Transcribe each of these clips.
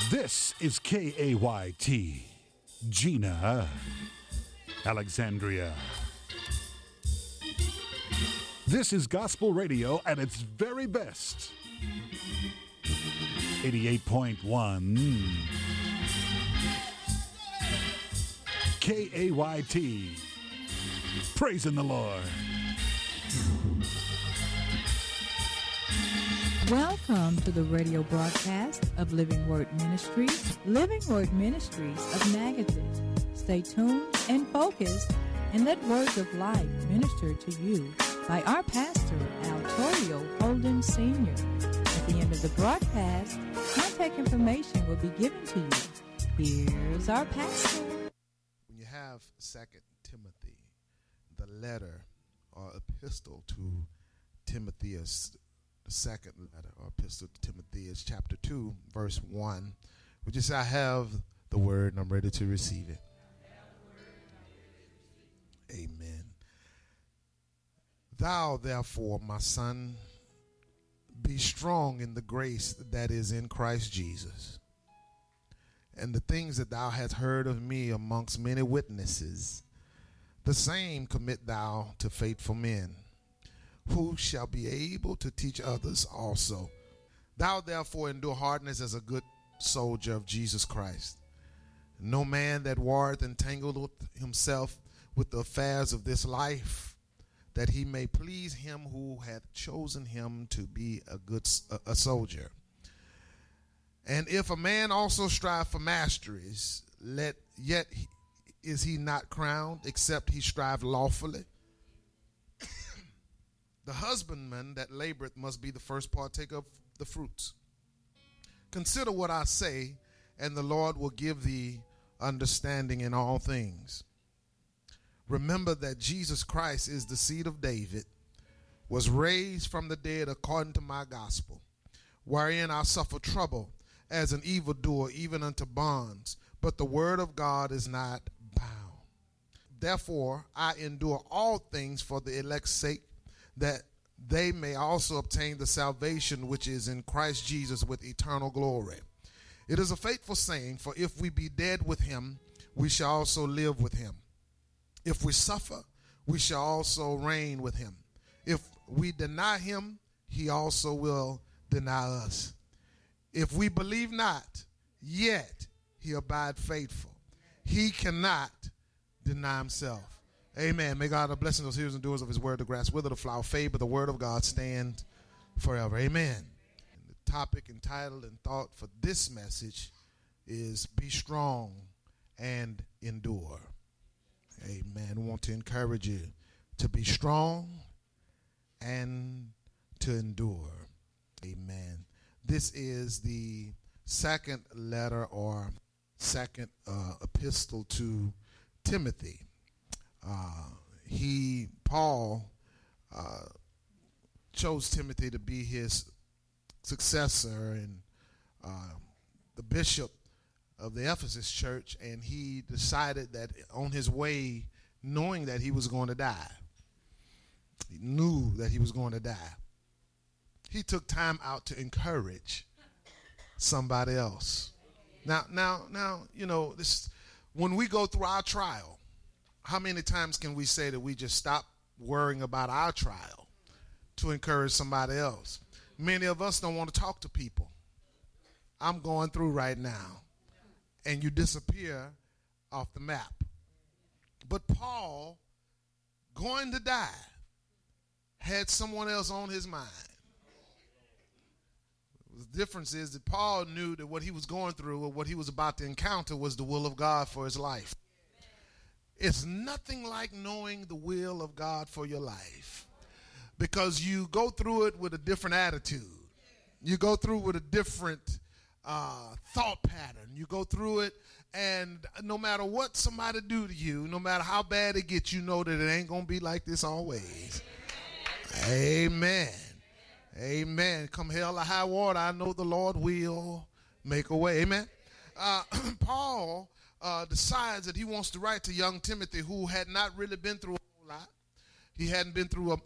This is KAYT, Gina, Alexandria. This is gospel radio at its very best. 88.1 KAYT. Praising the Lord. Welcome to the radio broadcast of Living Word Ministries of Magadan. Stay tuned and focused and let words of life minister to you by our pastor, Al Torrio Holden Sr. At the end of the broadcast, contact information will be given to you. Here's our pastor. When you have 2 Timothy, the letter or epistle to Timothy, the second letter or epistle to Timothy is chapter 2, verse 1, which is, I have the word and I'm ready to receive it. Amen. Thou, therefore, my son, be strong in the grace that is in Christ Jesus. And the things that thou hast heard of me amongst many witnesses, the same commit thou to faithful men, who shall be able to teach others also. Thou therefore endure hardness as a good soldier of Jesus Christ. No man that warreth entangled himself with the affairs of this life, that he may please him who hath chosen him to be a soldier. And if a man also strive for masteries, yet is he not crowned, except he strive lawfully. The husbandman that laboreth must be the first partaker of the fruits. Consider what I say, and the Lord will give thee understanding in all things. Remember that Jesus Christ is the seed of David, was raised from the dead according to my gospel, wherein I suffer trouble as an evildoer, even unto bonds, but the word of God is not bound. Therefore I endure all things for the elect's sake, that they may also obtain the salvation which is in Christ Jesus with eternal glory. It is a faithful saying, for if we be dead with him, we shall also live with him. If we suffer, we shall also reign with him. If we deny him, he also will deny us. If we believe not, yet he abide faithful. He cannot deny himself. Amen. May God have blessing those hearers and doers of his word. The grass wither, the flower fade, but the word of God stand forever. Amen. And the topic and title and thought for this message is be strong and endure. Amen. We want to encourage you to be strong and to endure. Amen. This is the second letter or second epistle to Timothy. Paul chose Timothy to be his successor and the bishop of the Ephesus church, and he decided that on his way, knowing that he was going to die, he knew that he was going to die, he took time out to encourage somebody else. Now, you know, this, when we go through our trial, how many times can we say that we just stop worrying about our trial to encourage somebody else? Many of us don't want to talk to people. I'm going through right now. And you disappear off the map. But Paul, going to die, had someone else on his mind. The difference is that Paul knew that what he was going through or what he was about to encounter was the will of God for his life. It's nothing like knowing the will of God for your life, because you go through it with a different attitude. You go through with a different thought pattern. You go through it, and no matter what somebody do to you, no matter how bad it gets, you know that it ain't going to be like this always. Amen. Amen. Come hell or high water, I know the Lord will make a way. Amen. Paul decides that he wants to write to young Timothy, who had not really been through a whole lot. He hadn't been through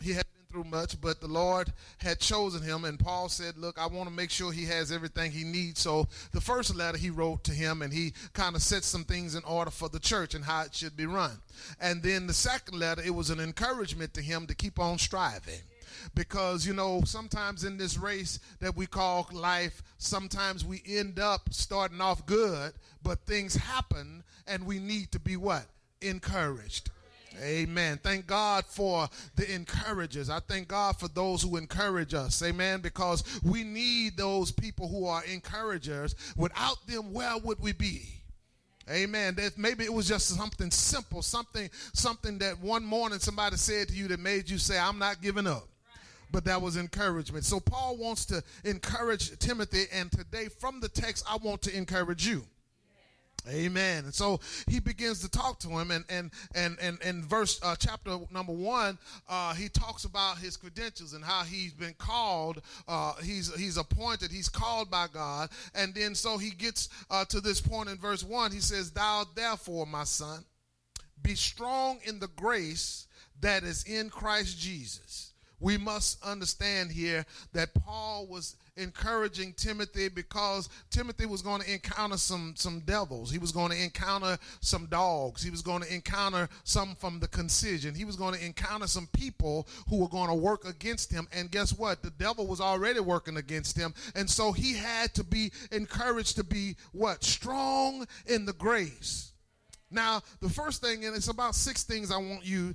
through much, but the Lord had chosen him, and Paul said, look, I want to make sure he has everything he needs. So the first letter he wrote to him, and he kind of set some things in order for the church and how it should be run. And then the second letter, it was an encouragement to him to keep on striving. Because, you know, sometimes in this race that we call life, sometimes we end up starting off good, but things happen, and we need to be what? Encouraged. Amen. Thank God for the encouragers. I thank God for those who encourage us. Amen. Because we need those people who are encouragers. Without them, where would we be? Amen. Maybe it was just something simple, something that one morning somebody said to you that made you say, I'm not giving up. But that was encouragement. So Paul wants to encourage Timothy, and today from the text, I want to encourage you. Amen. And so he begins to talk to him, and verse chapter number 1, he talks about his credentials and how he's been called. He's appointed. He's called by God. And then so he gets to this point in verse 1. He says, "Thou therefore, my son, be strong in the grace that is in Christ Jesus." We must understand here that Paul was encouraging Timothy because Timothy was going to encounter some devils. He was going to encounter some dogs. He was going to encounter some from the concision. He was going to encounter some people who were going to work against him. And guess what? The devil was already working against him. And so he had to be encouraged to be what? Strong in the grace. Now, the first thing, and it's about six things I want you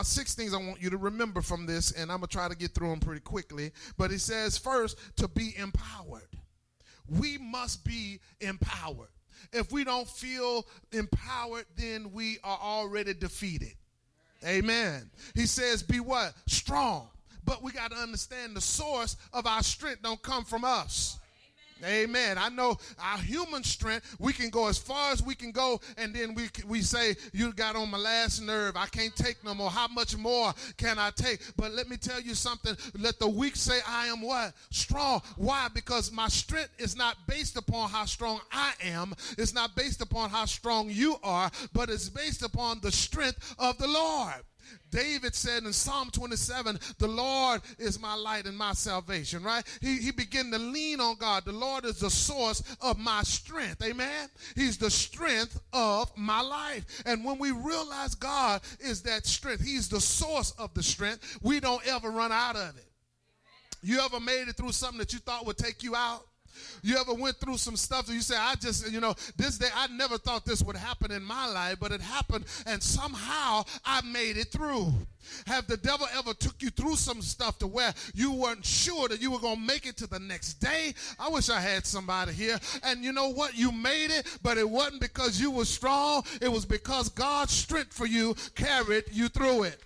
to remember from this, and I'm going to try to get through them pretty quickly. But it says first, to be empowered. We must be empowered. If we don't feel empowered, then we are already defeated. Amen. He says, be what? Strong. But we got to understand the source of our strength don't come from us. Amen. I know our human strength, we can go as far as we can go, and then we say, you got on my last nerve. I can't take no more. How much more can I take? But let me tell you something. Let the weak say, I am what? Strong. Why? Because my strength is not based upon how strong I am. It's not based upon how strong you are, but it's based upon the strength of the Lord. David said in Psalm 27, the Lord is my light and my salvation, right? He began to lean on God. The Lord is the source of my strength, amen? He's the strength of my life. And when we realize God is that strength, he's the source of the strength, we don't ever run out of it. You ever made it through something that you thought would take you out? You ever went through some stuff that you say, this day, I never thought this would happen in my life, but it happened, and somehow I made it through. Have the devil ever took you through some stuff to where you weren't sure that you were going to make it to the next day? I wish I had somebody here. And you know what? You made it, but it wasn't because you were strong. It was because God's strength for you carried you through it.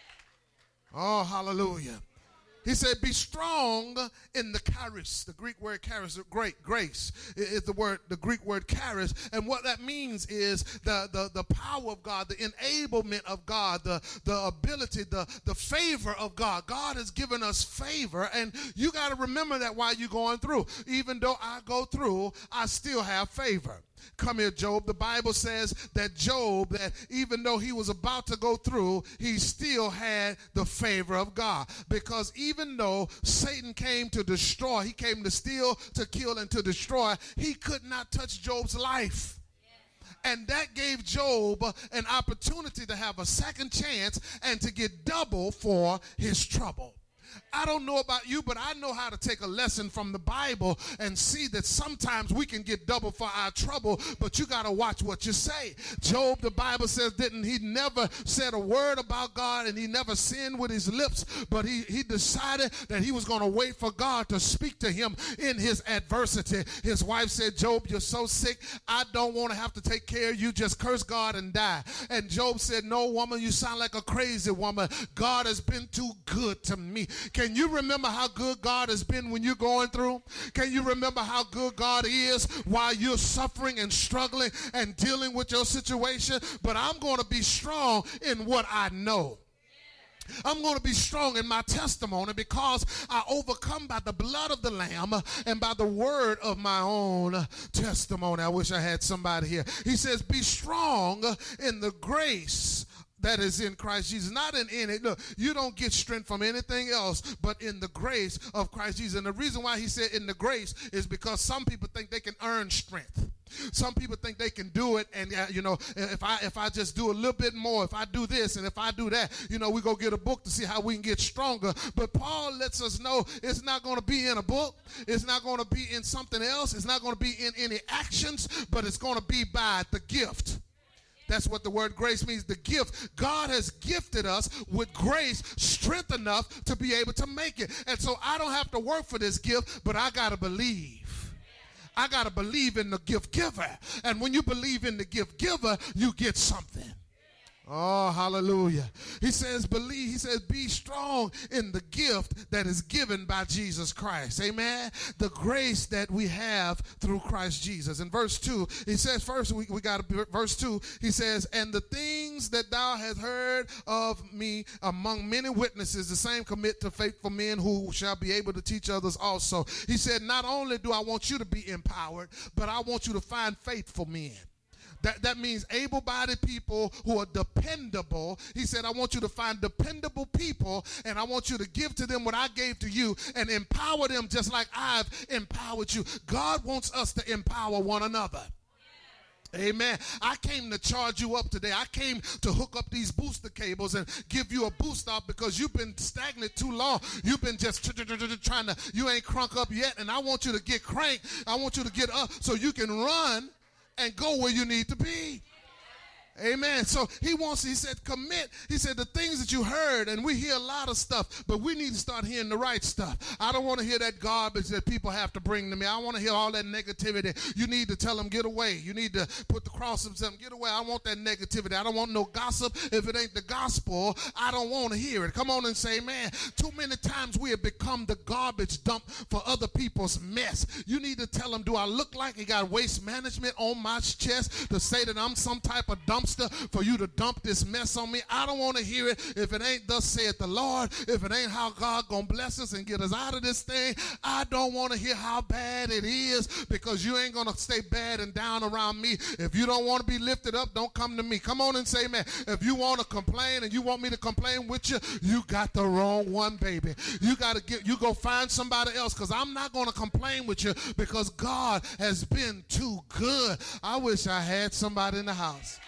Oh, hallelujah. He said, be strong in the charis. The Greek word charis, great grace, is the Greek word charis. And what that means is the power of God, the enablement of God, the ability, the favor of God. God has given us favor, and you got to remember that while you're going through. Even though I go through, I still have favor. Come here, Job. The Bible says that Job, that even though he was about to go through, he still had the favor of God. Because even though Satan came to destroy, he came to steal, to kill, and to destroy, he could not touch Job's life. And that gave Job an opportunity to have a second chance and to get double for his trouble. I don't know about you, but I know how to take a lesson from the Bible and see that sometimes we can get double for our trouble, but you got to watch what you say. Job, the Bible says, he never said a word about God, and he never sinned with his lips, but he decided that he was going to wait for God to speak to him in his adversity. His wife said, Job, you're so sick, I don't want to have to take care of you. Just curse God and die. And Job said, no, woman, you sound like a crazy woman. God has been too good to me. Can you remember how good God has been when you're going through? Can you remember how good God is while you're suffering and struggling and dealing with your situation? But I'm going to be strong in what I know. I'm going to be strong in my testimony because I overcome by the blood of the Lamb and by the word of my own testimony. I wish I had somebody here. He says, be strong in the grace that is in Christ Jesus. Not in it. Look, you don't get strength from anything else but in the grace of Christ Jesus. And the reason why he said in the grace is because some people think they can earn strength. Some people think they can do it, and if I just do a little bit more, if I do this and if I do that, we go get a book to see how we can get stronger. But Paul lets us know it's not going to be in a book. It's not going to be in something else. It's not going to be in any actions, but it's going to be by the gift. That's what the word grace means, the gift. God has gifted us with grace, strength enough to be able to make it. And so I don't have to work for this gift, but I got to believe. I got to believe in the gift giver. And when you believe in the gift giver, you get something. Oh, hallelujah. He says, believe. He says, be strong in the gift that is given by Jesus Christ. Amen. The grace that we have through Christ Jesus. In verse 2, he says, first, we got verse 2, he says, and the things that thou hast heard of me among many witnesses, the same commit to faithful men who shall be able to teach others also. He said, not only do I want you to be empowered, but I want you to find faithful men. That means able-bodied people who are dependable. He said, I want you to find dependable people, and I want you to give to them what I gave to you and empower them just like I've empowered you. God wants us to empower one another. Amen. I came to charge you up today. I came to hook up these booster cables and give you a boost up because you've been stagnant too long. You've been just trying to, you ain't crunk up yet, and I want you to get cranked. I want you to get up so you can run and go where you need to be. Amen. So he said, commit. He said, the things that you heard, and we hear a lot of stuff, but we need to start hearing the right stuff. I don't want to hear that garbage that people have to bring to me. I want to hear all that negativity. You need to tell them, get away. You need to put the cross up and say, get away. I want that negativity. I don't want no gossip. If it ain't the gospel, I don't want to hear it. Come on and say, man, too many times we have become the garbage dump for other people's mess. You need to tell them, do I look like I got waste management on my chest to say that I'm some type of dumpster for you to dump this mess on me? I don't want to hear it. If it ain't thus saith the Lord, if it ain't how God gonna bless us and get us out of this thing, I don't want to hear how bad it is, because you ain't gonna stay bad and down around me. If you don't want to be lifted up, don't come to me. Come on and say, man, if you want to complain and you want me to complain with you, you got the wrong one, baby. You go find somebody else, because I'm not gonna complain with you, because God has been too good. I wish I had somebody in the house.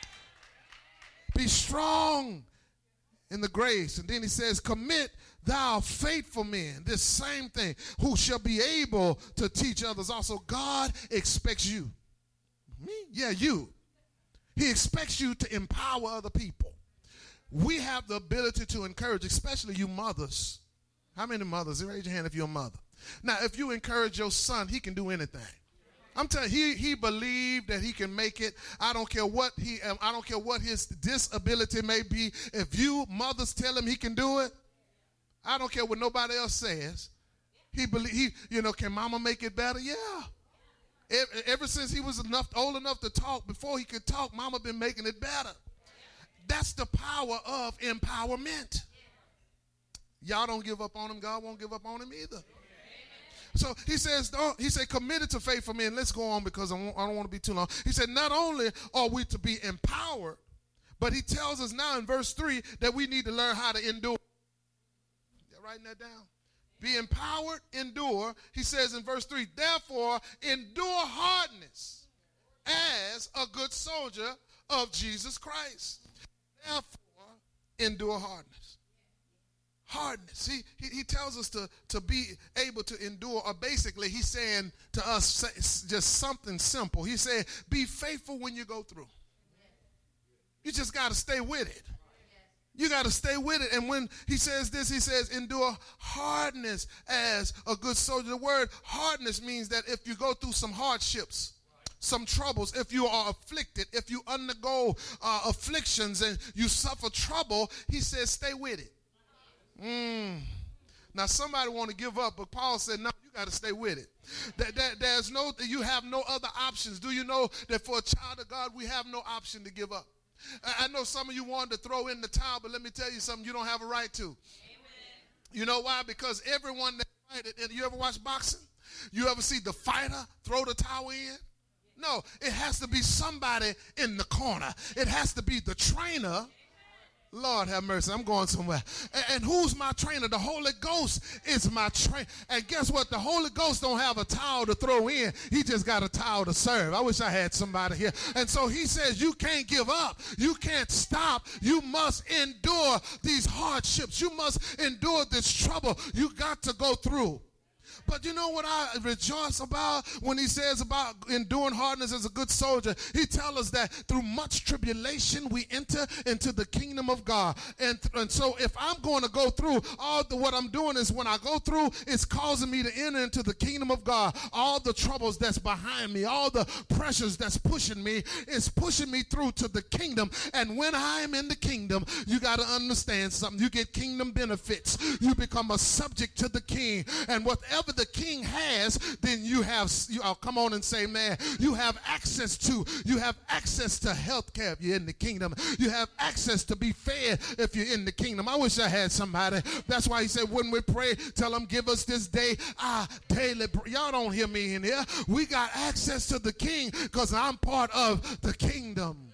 Be strong in the grace. And then he says, commit thou faithful men, this same thing, who shall be able to teach others also. God expects you. Me? Yeah, you. He expects you to empower other people. We have the ability to encourage, especially you mothers. How many mothers? Raise your hand if you're a mother. Now, if you encourage your son, he can do anything. I'm telling you, he believed that he can make it. I don't care what his disability may be. If you mothers tell him he can do it, I don't care what nobody else says. Can mama make it better? Yeah. Ever since he was old enough to talk, before he could talk, mama been making it better. That's the power of empowerment. Y'all don't give up on him. God won't give up on him either. So he said, committed to faithful men. Let's go on, because I don't want to be too long. He said, not only are we to be empowered, but he tells us now in verse 3 that we need to learn how to endure. You're writing that down? Be empowered, endure. He says in verse 3, therefore, endure hardness as a good soldier of Jesus Christ. Therefore, endure hardness. Hardness. He tells us to be able to endure, or basically he's saying to us just something simple. He said, be faithful when you go through. You just got to stay with it. You got to stay with it. And when he says this, he says, endure hardness as a good soldier. The word hardness means that if you go through some hardships, some troubles, if you are afflicted, if you undergo afflictions and you suffer trouble, he says, stay with it. Now somebody want to give up, but Paul said, no, you got to stay with it. You have no other options. Do you know that for a child of God, we have no option to give up? I know some of you wanted to throw in the towel, but let me tell you something, you don't have a right to. Amen. You know why? Because everyone that fighted, and you ever watch boxing? You ever see the fighter throw the towel in? No, it has to be somebody in the corner. It has to be the trainer Lord have mercy, I'm going somewhere. And who's my trainer? The Holy Ghost is my trainer. And guess what? The Holy Ghost don't have a towel to throw in. He just got a towel to serve. I wish I had somebody here. And so he says you can't give up. You can't stop. You must endure these hardships. You must endure this trouble. You got to go through. But you know what I rejoice about when he says about enduring hardness as a good soldier? He tells us that through much tribulation we enter into the kingdom of God. And so if I'm going to go through, what I'm doing is when I go through, it's causing me to enter into the kingdom of God. All the troubles that's behind me, all the pressures that's pushing me, is pushing me through to the kingdom. And when I'm in the kingdom, you got to understand something. You get kingdom benefits. You become a subject to the king. And whatever the king has, then you have, come on and say, man, you have access to health care if you're in the kingdom. You have access to be fed if you're in the kingdom. I wish I had somebody. That's why he said when we pray, tell them, give us this day our daily bread. Y'all don't hear me in here. We got access to the king because I'm part of the kingdom.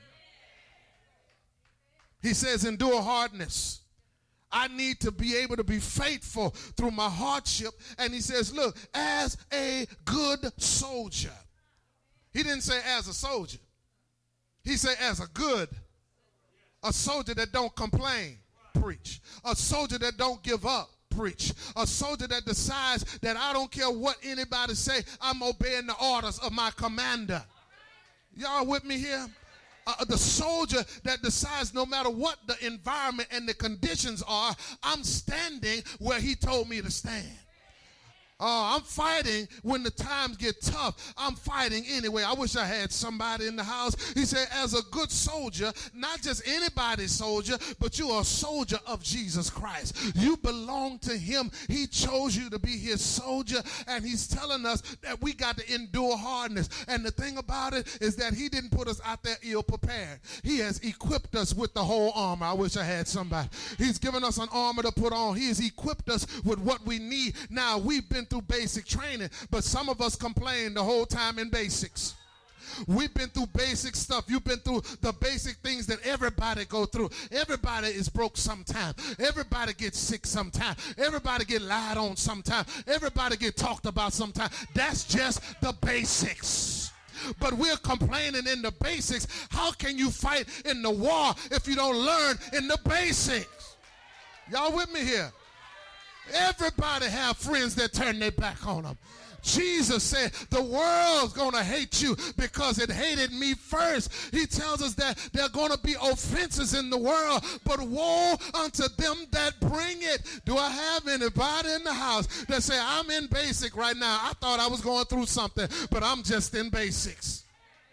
He says endure hardness. I need to be able to be faithful through my hardship. And he says, look, as a good soldier. He didn't say as a soldier. He said as a soldier that don't complain, preach. A soldier that don't give up, preach. A soldier that decides that I don't care what anybody say, I'm obeying the orders of my commander. Y'all with me here? The soldier that decides no matter what the environment and the conditions are, I'm standing where he told me to stand. I'm fighting when the times get tough. I'm fighting anyway. I wish I had somebody in the house. He said, as a good soldier, not just anybody's soldier, but you are a soldier of Jesus Christ. You belong to him. He chose you to be his soldier, and he's telling us that we got to endure hardness. And the thing about it is that he didn't put us out there ill prepared. He has equipped us with the whole armor. I wish I had somebody. He's given us an armor to put on. He has equipped us with what we need. Now, we've been through basic training, but some of us complain the whole time in basics. We've been through basic stuff. You've been through the basic things that everybody go through. Everybody is broke sometime. Everybody gets sick sometime. Everybody get lied on sometime. Everybody get talked about sometime. That's just the basics. But we're complaining in the basics. How can you fight in the war if you don't learn in the basics? Y'all with me here? Everybody have friends that turn their back on them. Jesus said the world's going to hate you because it hated me first. He tells us that there are going to be offenses in the world, but woe unto them that bring it. Do I have anybody in the house that say, I'm in basic right now? I thought I was going through something, but I'm just in basics.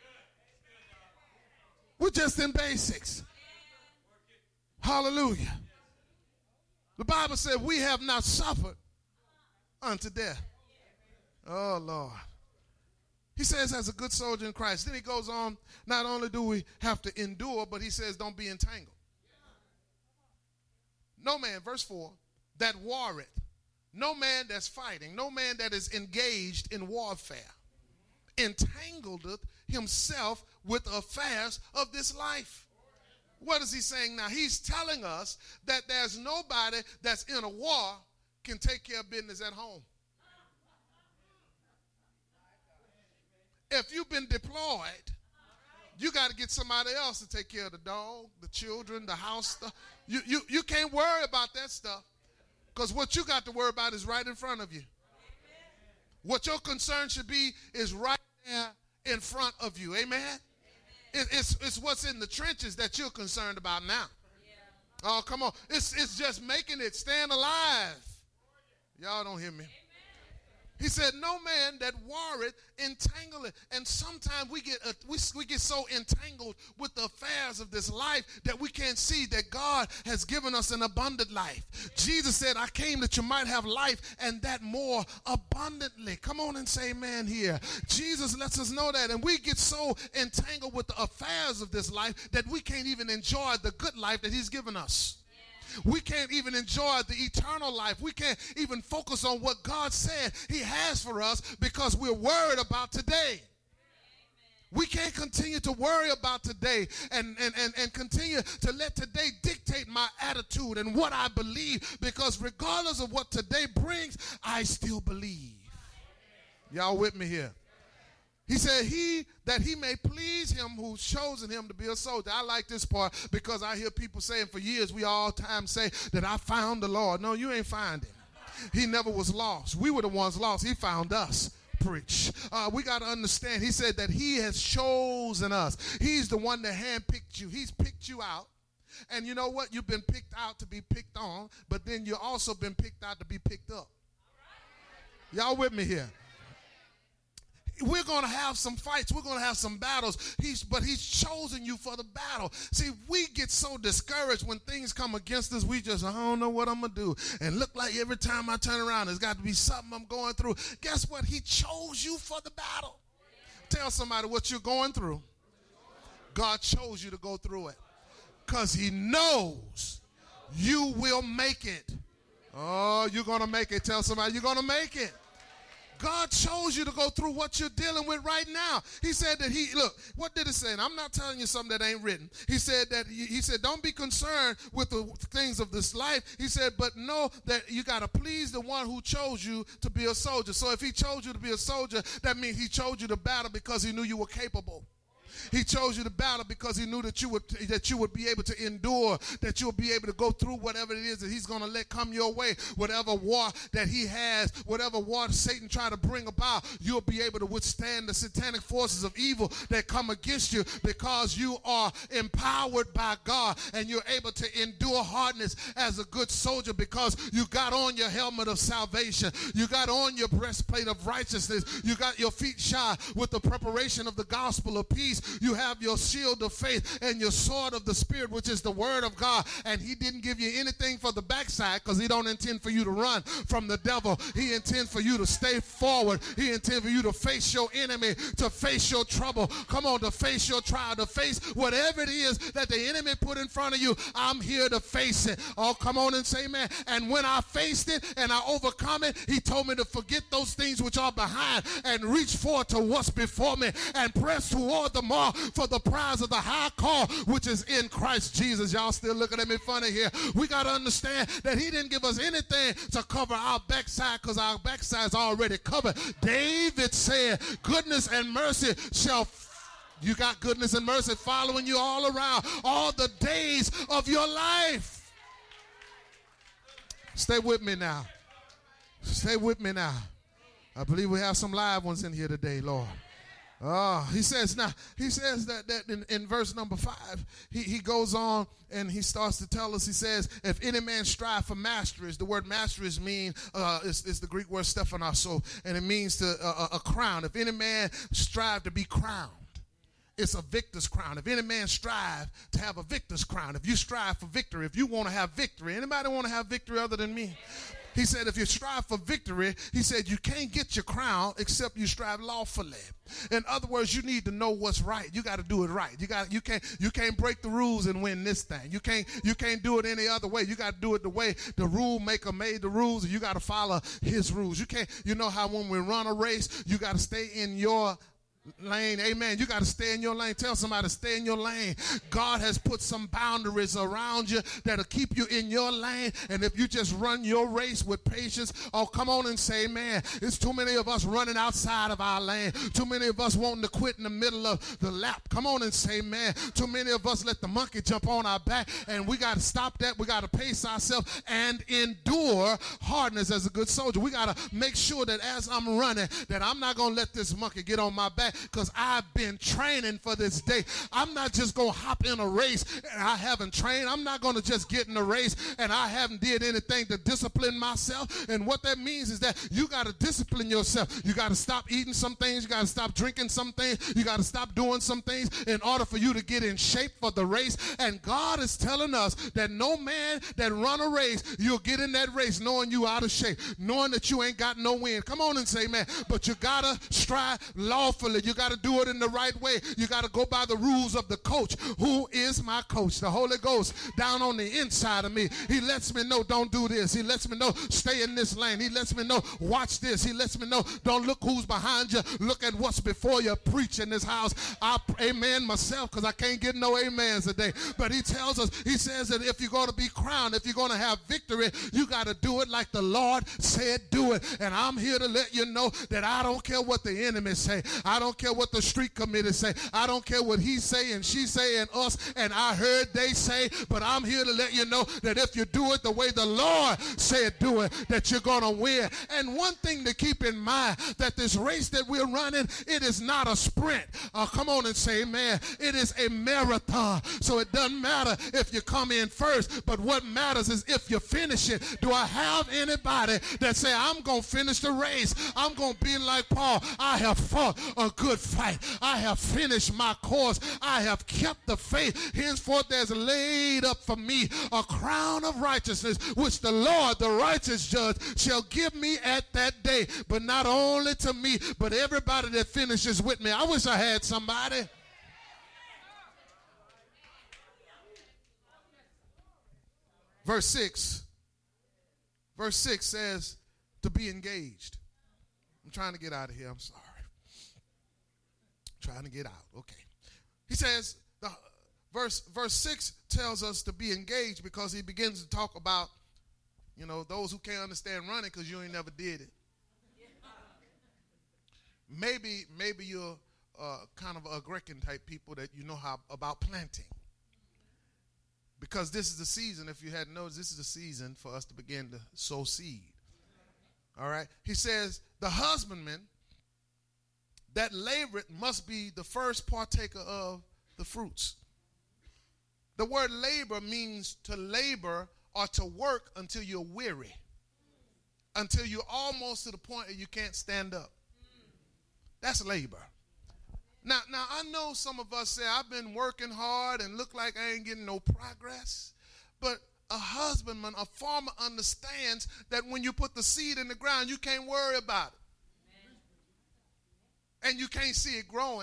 We're just in basics. Hallelujah. The Bible said we have not suffered unto death. Oh, Lord. He says as a good soldier in Christ. Then he goes on, not only do we have to endure, but he says don't be entangled. No man, verse 4, that warreth, no man that's fighting, no man that is engaged in warfare, entangledeth himself with affairs of this life. What is he saying now? He's telling us that there's nobody that's in a war can take care of business at home. If you've been deployed, you got to get somebody else to take care of the dog, the children, the house stuff. You can't worry about that stuff because what you got to worry about is right in front of you. What your concern should be is right there in front of you. Amen? It's what's in the trenches that you're concerned about now. Oh, come on. It's just making it, staying alive. Y'all don't hear me. He said, no man that warreth entangleth. And sometimes we get so entangled with the affairs of this life that we can't see that God has given us an abundant life. Jesus said, I came that you might have life and that more abundantly. Come on and say amen here. Jesus lets us know that. And we get so entangled with the affairs of this life that we can't even enjoy the good life that he's given us. We can't even enjoy the eternal life. We can't even focus on what God said he has for us because we're worried about today. We can't continue to worry about today and continue to let today dictate my attitude and what I believe, because regardless of what today brings, I still believe. Y'all with me here? He said, that he may please him who's chosen him to be a soldier. I like this part because I hear people saying for years, we all time say that I found the Lord. No, you ain't find him. He never was lost. We were the ones lost. He found us. Preach. We got to understand. He said that he has chosen us. He's the one that handpicked you. He's picked you out. And you know what? You've been picked out to be picked on, but then you've also been picked out to be picked up. Y'all with me here? We're going to have some fights. We're going to have some battles. But he's chosen you for the battle. See, we get so discouraged when things come against us. We just, I don't know what I'm going to do. And look like every time I turn around, there's got to be something I'm going through. Guess what? He chose you for the battle. Tell somebody what you're going through. God chose you to go through it because he knows you will make it. Oh, you're going to make it. Tell somebody you're going to make it. God chose you to go through what you're dealing with right now. He said that look, what did it say? And I'm not telling you something that ain't written. He said, don't be concerned with the things of this life. He said, but know that you got to please the one who chose you to be a soldier. So if he chose you to be a soldier, that means he chose you to battle because he knew you were capable. He chose you to battle because he knew that you would be able to endure, that you'll be able to go through whatever it is that he's going to let come your way, whatever war that he has, whatever war Satan tried to bring about, you'll be able to withstand the satanic forces of evil that come against you because you are empowered by God and you're able to endure hardness as a good soldier because you got on your helmet of salvation, you got on your breastplate of righteousness, you got your feet shod with the preparation of the gospel of peace. You have your shield of faith and your sword of the Spirit, which is the word of God. And he didn't give you anything for the backside because he don't intend for you to run from the devil. He intends for you to stay forward. He intends for you to face your enemy, to face your trouble. Come on, to face your trial, to face whatever it is that the enemy put in front of you. I'm here to face it. Oh, come on and say, man. And when I faced it and I overcome it, he told me to forget those things which are behind and reach forward to what's before me and press toward the mark for the prize of the high call which is in Christ Jesus. Y'all still looking at me funny here. We got to understand that he didn't give us anything to cover our backside because our backside is already covered. David said, goodness and mercy shall you got goodness and mercy following you all around all the days of your life. Stay with me now. Stay with me now. I believe we have some live ones in here today, Lord. He says that in verse number 5, he goes on and he starts to tell us, he says, if any man strive for masteries, the word masteries is the Greek word stephanasso, and it means a crown. If any man strive to be crowned, it's a victor's crown. If any man strive to have a victor's crown, if you strive for victory, if you want to have victory, anybody want to have victory other than me? He said, if you strive for victory, he said, you can't get your crown except you strive lawfully. In other words, you need to know what's right. You got to do it right. You can't break the rules and win this thing. You can't do it any other way. You got to do it the way the rule maker made the rules, and you got to follow his rules. You know how when we run a race, you got to stay in your lane. Amen. You got to stay in your lane. Tell somebody to stay in your lane. God has put some boundaries around you that'll keep you in your lane. And if you just run your race with patience, oh, come on and say, man, it's too many of us running outside of our lane. Too many of us wanting to quit in the middle of the lap. Come on and say, man, too many of us let the monkey jump on our back, and we got to stop that. We got to pace ourselves and endure hardness as a good soldier. We got to make sure that as I'm running, that I'm not going to let this monkey get on my back, because I've been training for this day. I'm not just going to hop in a race and I haven't trained. I'm not going to just get in a race and I haven't did anything to discipline myself. And what that means is that you got to discipline yourself. You got to stop eating some things. You got to stop drinking some things. You got to stop doing some things in order for you to get in shape for the race. And God is telling us that no man that run a race, you'll get in that race knowing you out of shape, knowing that you ain't got no wind. Come on and say, man, but you got to strive lawfully. You got to do it in the right way. You got to go by the rules of the coach. Who is my coach? The Holy Ghost down on the inside of me. He lets me know, don't do this. He lets me know, stay in this lane. He lets me know, watch this. He lets me know, don't look who's behind you. Look at what's before you. Preach in this house. I amen myself because I can't get no amens today. But he tells us, he says that if you're going to be crowned, if you're going to have victory, you got to do it like the Lord said do it. And I'm here to let you know that I don't care what the enemy say. I don't care what the street committee say. I don't care what he say and she say and us and I heard they say. But I'm here to let you know that if you do it the way the Lord said do it, that you're going to win. And one thing to keep in mind, that this race that we're running, it is not a sprint. Come on and say amen. It is a marathon. So it doesn't matter if you come in first, but what matters is if you finish it. Do I have anybody that say, I'm going to finish the race? I'm going to be like Paul. I have fought a good fight. I have finished my course. I have kept the faith. Henceforth there's laid up for me a crown of righteousness, which the Lord, the righteous judge, shall give me at that day. But not only to me, but everybody that finishes with me. I wish I had somebody. Verse 6 says to be engaged. I'm trying to get out of here. I'm sorry. Trying to get out. Okay. He says, verse 6 tells us to be engaged because he begins to talk about, those who can't understand running because you ain't never did it. Maybe you're kind of a Grecan type people that you know how about planting. Because this is the season, if you hadn't noticed, this is the season for us to begin to sow seed. All right? He says, the husbandman that laboreth must be the first partaker of the fruits. The word labor means to labor or to work until you're weary, until you're almost to the point that you can't stand up. That's labor. Now I know some of us say, I've been working hard and look like I ain't getting no progress. But a husbandman, a farmer understands that when you put the seed in the ground, you can't worry about it. And you can't see it growing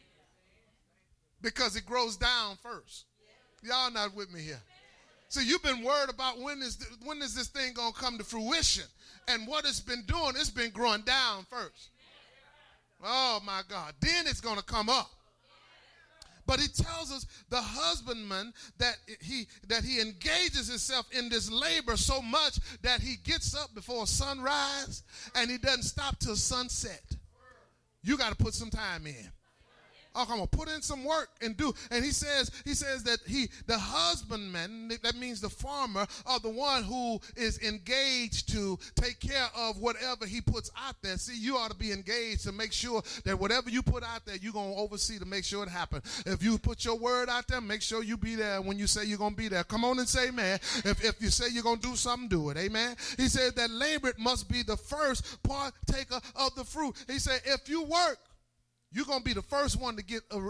because it grows down first. Y'all not with me here. So you've been worried about when is this thing going to come to fruition. And what it's been doing, it's been growing down first. Oh, my God. Then it's going to come up. But he tells us the husbandman that he engages himself in this labor so much that he gets up before sunrise and he doesn't stop till sunset. You got to put some time in. Oh, come on, put in some work and do. And he says that the husbandman, that means the farmer, are the one who is engaged to take care of whatever he puts out there. See, you ought to be engaged to make sure that whatever you put out there, you're going to oversee to make sure it happens. If you put your word out there, make sure you be there when you say you're going to be there. Come on and say amen. If you say you're going to do something, do it. Amen. He said that labor must be the first partaker of the fruit. He said if you work, you're going to be the first one to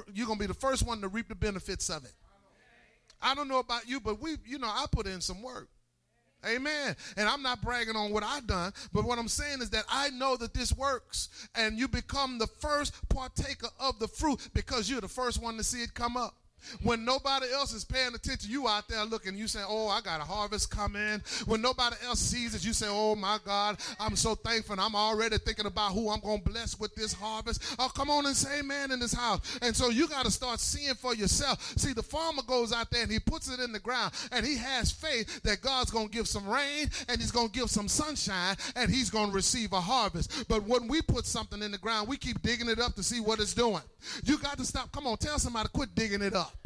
reap the benefits of it. I don't know about you, but I put in some work. Amen. And I'm not bragging on what I've done, but what I'm saying is that I know that this works, and you become the first partaker of the fruit because you're the first one to see it come up. When nobody else is paying attention, you out there looking, you say, oh, I got a harvest coming. When nobody else sees it, you say, oh, my God, I'm so thankful. And I'm already thinking about who I'm going to bless with this harvest. Oh, come on and say amen in this house. And so you got to start seeing for yourself. See, the farmer goes out there and he puts it in the ground, and he has faith that God's going to give some rain and he's going to give some sunshine and he's going to receive a harvest. But when we put something in the ground, we keep digging it up to see what it's doing. You got to stop. Come on, tell somebody, quit digging it up.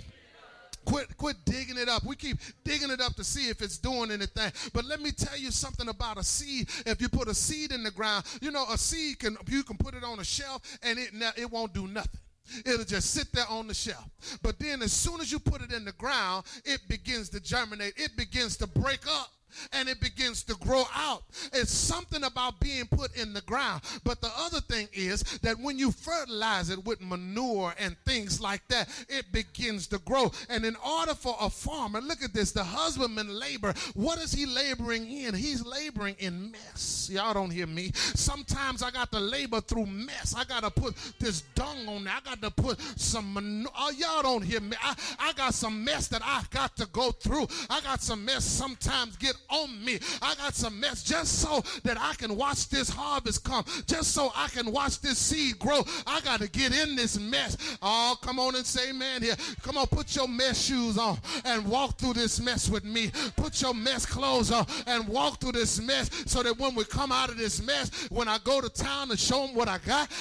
Quit digging it up. We keep digging it up to see if it's doing anything. But let me tell you something about a seed. If you put a seed in the ground, a seed you can put it on a shelf and it won't do nothing. It'll just sit there on the shelf. But then as soon as you put it in the ground, it begins to germinate. It begins to break up. and it begins to grow out. It's something about being put in the ground. But the other thing is that when you fertilize it with manure and things like that, it begins to grow. And in order for a farmer, look at this, the husbandman labor. What is he laboring in? He's laboring in mess. Y'all don't hear me. Sometimes I got to labor through mess. I got to put this dung on there. I got to put some manure. Oh, y'all don't hear me. I got some mess that I got to go through. I got some mess sometimes get on me. I got some mess just so that I can watch this harvest come, just so I can watch this seed grow. I got to get in this mess. Oh, come on and say amen here. Come on, put your mess shoes on and walk through this mess with me. Put your mess clothes on and walk through this mess so that when we come out of this mess, when I go to town and show them what I got,